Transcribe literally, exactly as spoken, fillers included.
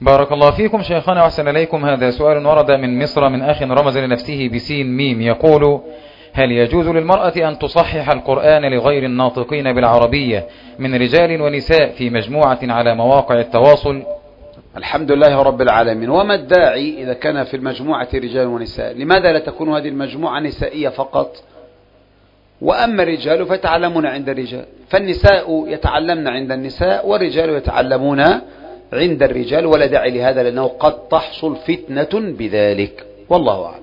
بارك الله فيكم شيخنا وأحسن إليكم. هذا سؤال ورد من مصر من أخ رمز لنفسه بسين ميم، يقول: هل يجوز للمرأة أن تصحح القرآن لغير الناطقين بالعربية من رجال ونساء في مجموعة على مواقع التواصل؟ الحمد لله رب العالمين. وما الداعي إذا كان في المجموعة رجال ونساء؟ لماذا لا تكون هذه المجموعة نسائية فقط؟ وأما الرجال فيتعلمون عند الرجال، فالنساء يتعلمن عند النساء والرجال يتعلمون عند الرجال، ولا داعي لهذا لأنه قد تحصل فتنة بذلك، والله أعلم.